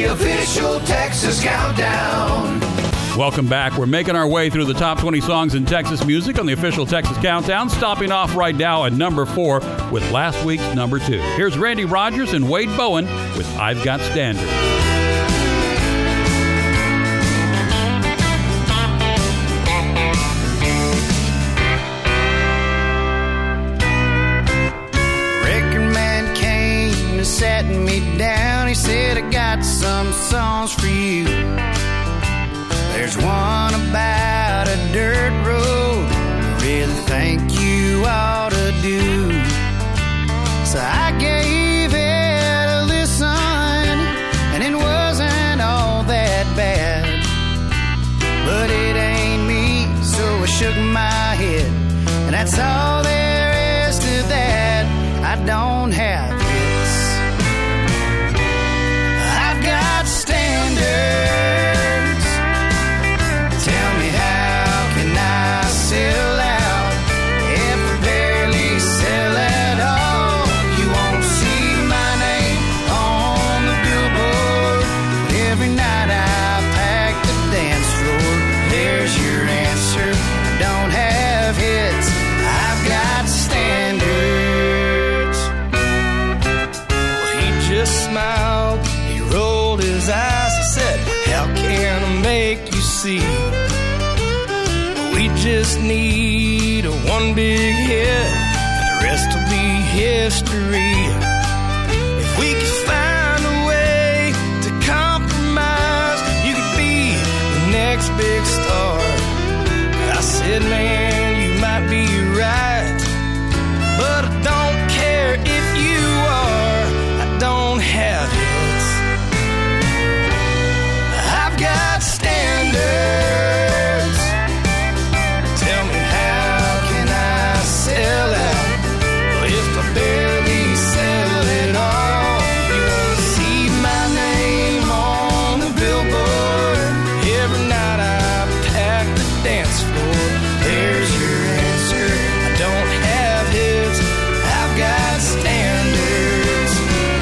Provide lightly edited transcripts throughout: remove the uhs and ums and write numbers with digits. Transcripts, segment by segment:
the official Texas Countdown. Welcome back. We're making our way through the top 20 songs in Texas music on the official Texas Countdown, stopping off right now at number 4 with last week's number 2. Here's Randy Rogers and Wade Bowen with I've Got Standards. Record man came and sat me down. He said, I got some songs for you. There's one about a dirt road I really think you ought to do. So I gave it a listen, and it wasn't all that bad. But it ain't me, so I shook my head, and that's all there is to that. I don't have hits. I've got standards. Sell out if I barely sell at all. You won't see my name on the billboard. But every night I pack the dance floor. There's your answer. I don't have hits. I've got standards. Well, he just smiled. He rolled his eyes. He said, how can I make you see? We just need one big hit, and the rest will be history. If we could find a way to compromise, you could be the next big star. I said, man, you might be right, but I don't care if you are. I don't have hits. I've got standards. Sell out. If I barely sell it all, you won't see my name on the billboard. Every night I pack the dance floor. There's your answer. I don't have hits. I've got standards.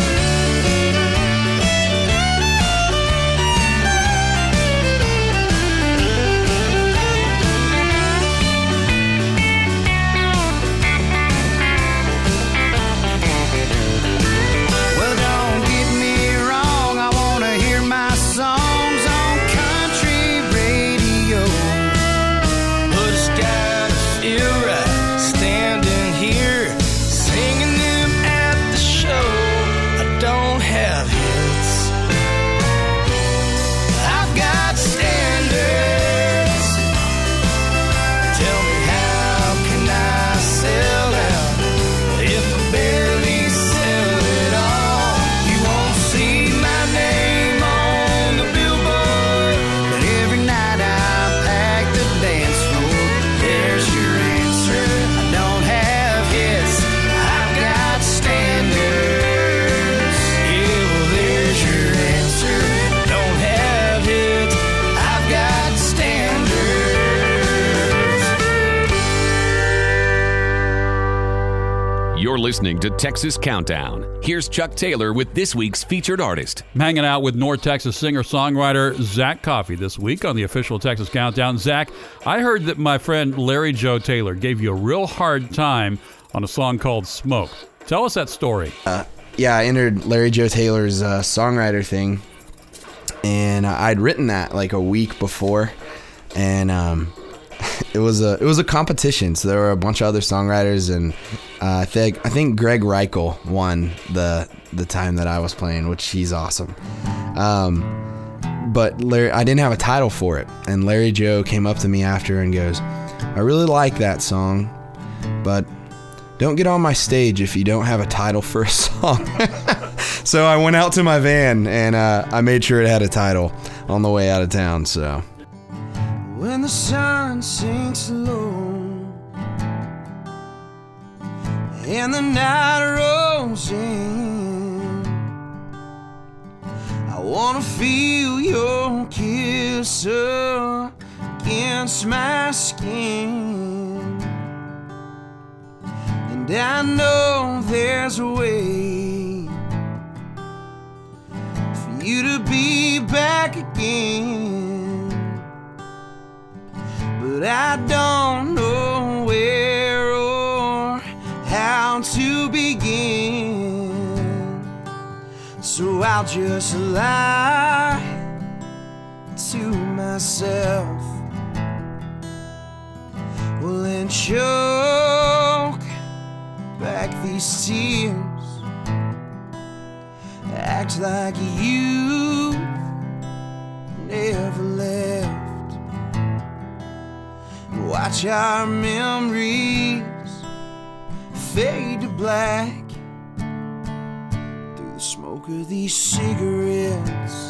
You're listening to Texas Countdown. Here's Chuck Taylor with this week's featured artist. I'm hanging out with North Texas singer-songwriter Zach Coffey this week on the official Texas Countdown. Zach, I heard that my friend Larry Joe Taylor gave you a real hard time on a song called Smoke. Tell us that story. Yeah, I entered Larry Joe Taylor's songwriter thing, and I'd written that like a week before, and it was a competition. So there were a bunch of other songwriters, and I think Greg Reichel won the time that I was playing, which he's awesome. But Larry, I didn't have a title for it, and Larry Joe came up to me after and goes, "I really like that song, but don't get on my stage if you don't have a title for a song." So I went out to my van and I made sure it had a title on the way out of town. So when the sun sinks low and the night rolls in, I wanna feel your kiss against my skin, and I know there's a way for you to be back again. But I don't know where or how to begin. So I'll just lie to myself, well, and choke back these tears, act like you never left, watch our memories fade to black through the smoke of these cigarettes.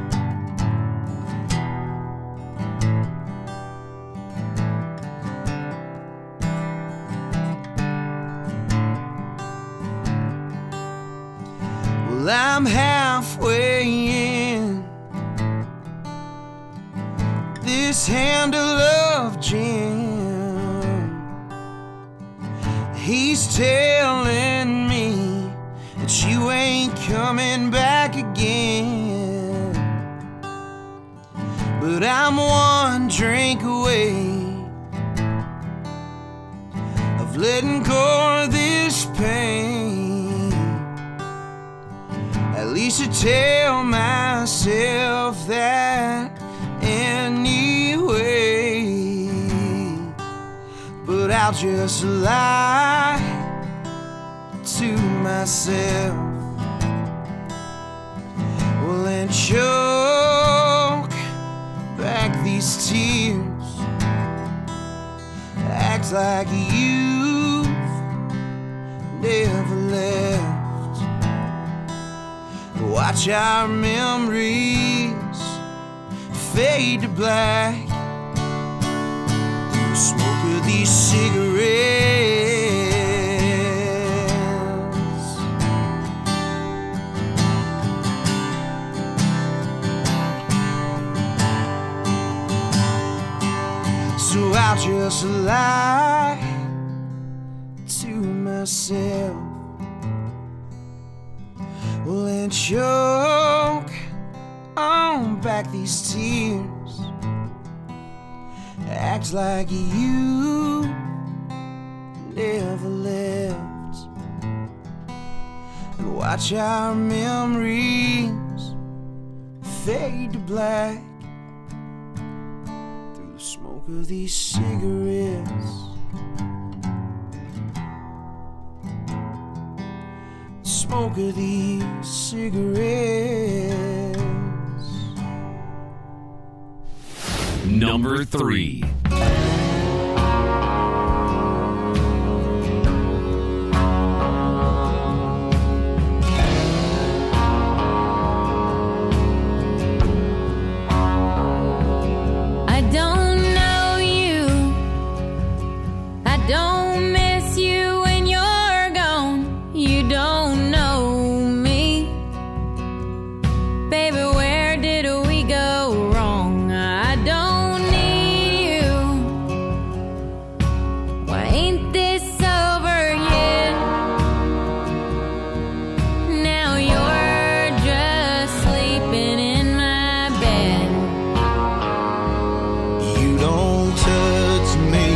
Well, I'm halfway in this handle of gin. He's telling me that you ain't coming back again, but I'm one drink away of letting go of this pain. At least I tell myself that anyway, but I'll just lie to myself, well, and choke back these tears, act like you've never left, watch our memories fade to black, smoke of these cigarettes. So I'll just lie to myself, well, and choke on back these tears, act like you never left, and watch our memories fade to black through the smoke of these cigarettes. Smoke of these cigarettes. Number 3. I don't know you, I don't miss you when you're gone, you don't know me, baby, where did we go wrong? I don't need you, why ain't this over yet? Now you're just sleeping in my bed. You don't touch me,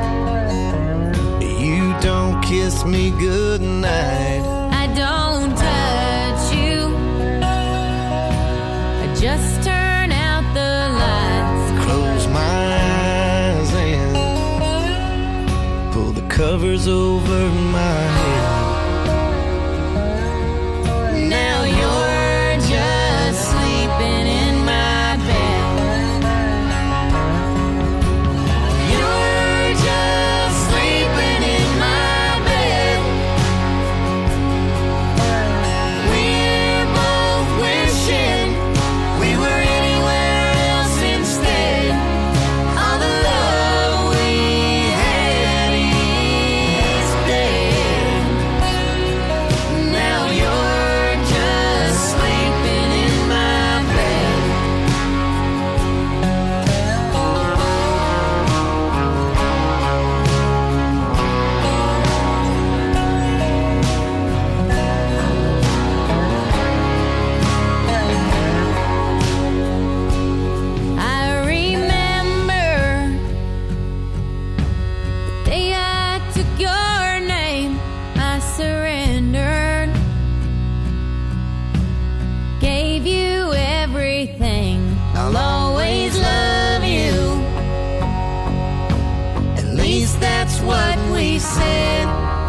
you don't kiss me goodnight. I don't touch you, I just turn out the lights. Close my eyes and pull the covers over my head. Now you're just sleeping in my bed. You're just sleeping in my bed. We're both wishing we were anywhere else instead. All the love we had is dead. said.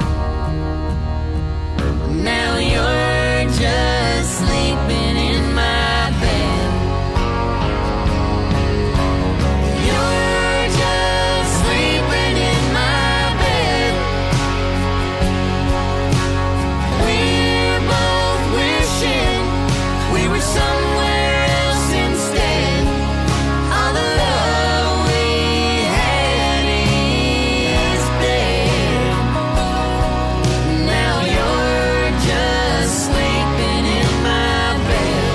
Now you're just sleeping in my bed. You're just sleeping in my bed. We're both wishing we were somewhere else instead. All the love we had is dead. Now you're just sleeping in my bed.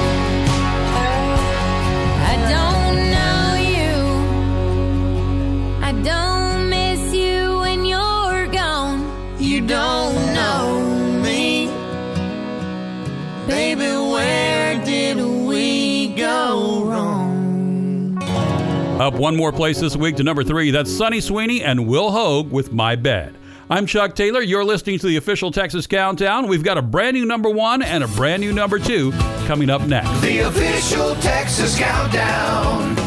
I don't know you. I don't miss you when you're gone. You don't know me. Baby, where did we go wrong? Up one more place this week to number 3. That's Sonny Sweeney and Will Hogue with My Bed. I'm Chuck Taylor. You're listening to the official Texas Countdown. We've got a brand new number 1 and a brand new number 2 coming up next. The official Texas Countdown.